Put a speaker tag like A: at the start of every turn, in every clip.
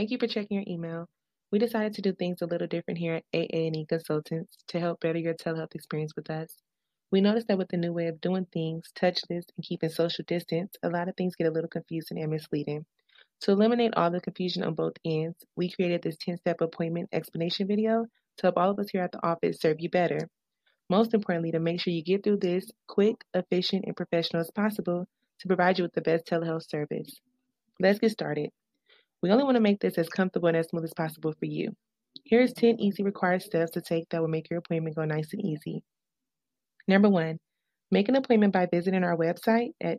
A: Thank you for checking your email. We decided to do things a little different here at AA&E Consultants to help better your telehealth experience with us. We noticed that with the new way of doing things, touchless, and keeping social distance, a lot of things get a little confusing and misleading. To eliminate all the confusion on both ends, we created this 10-step appointment explanation video to help all of us here at the office serve you better. Most importantly, to make sure you get through this quick, efficient, and professional as possible to provide you with the best telehealth service. Let's get started. We only want to make this as comfortable and as smooth as possible for you. Here's 10 easy required steps to take that will make your appointment go nice and easy. Number 1, make an appointment by visiting our website at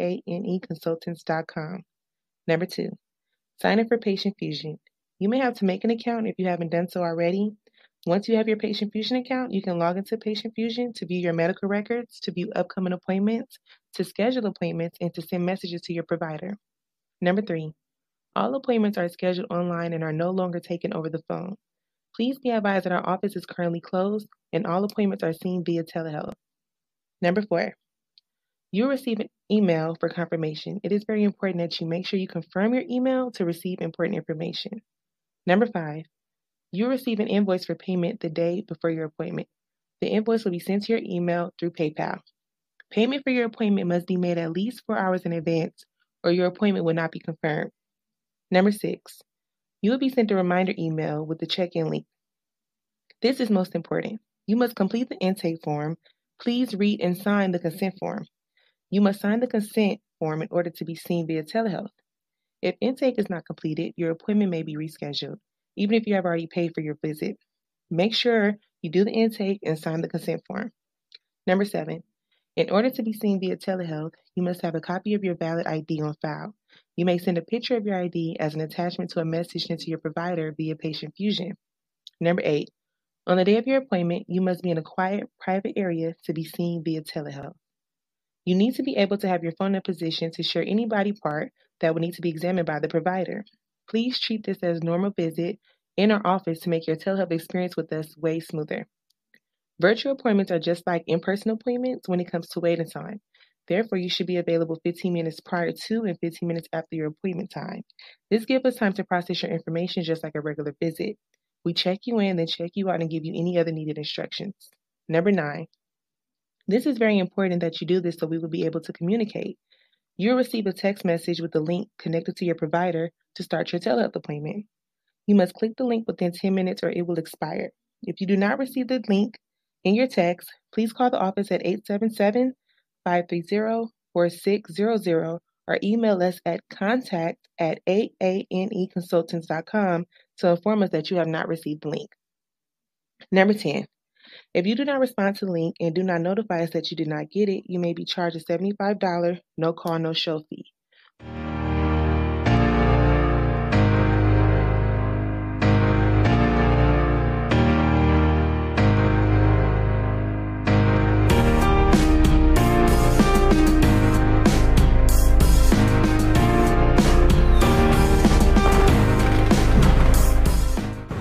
A: aaneconsultants.com. Number 2, sign up for Patient Fusion. You may have to make an account if you haven't done so already. Once you have your Patient Fusion account, you can log into Patient Fusion to view your medical records, to view upcoming appointments, to schedule appointments, and to send messages to your provider. Number 3, all appointments are scheduled online and are no longer taken over the phone. Please be advised that our office is currently closed and all appointments are seen via telehealth. Number 4, you'll receive an email for confirmation. It is very important that you make sure you confirm your email to receive important information. Number 5, you'll receive an invoice for payment the day before your appointment. The invoice will be sent to your email through PayPal. Payment for your appointment must be made at least 4 hours in advance or your appointment will not be confirmed. Number 6, you will be sent a reminder email with the check-in link. This is most important. You must complete the intake form. Please read and sign the consent form. You must sign the consent form in order to be seen via telehealth. If intake is not completed, your appointment may be rescheduled, even if you have already paid for your visit. Make sure you do the intake and sign the consent form. Number 7, in order to be seen via telehealth, you must have a copy of your valid ID on file. You may send a picture of your ID as an attachment to a message sent to your provider via Patient Fusion. Number 8, on the day of your appointment, you must be in a quiet, private area to be seen via telehealth. You need to be able to have your phone in position to share any body part that will need to be examined by the provider. Please treat this as a normal visit in our office to make your telehealth experience with us way smoother. Virtual appointments are just like in-person appointments when it comes to waiting time. Therefore, you should be available 15 minutes prior to and 15 minutes after your appointment time. This gives us time to process your information just like a regular visit. We check you in, then check you out, and give you any other needed instructions. Number 9, this is very important that you do this so we will be able to communicate. You'll receive a text message with the link connected to your provider to start your telehealth appointment. You must click the link within 10 minutes or it will expire. If you do not receive the link in your text, please call the office at 877-530-4600 or email us at contact@aaneconsultants.com to inform us that you have not received the link. Number 10, if you do not respond to the link and do not notify us that you did not get it, you may be charged a $75 no call, no show fee.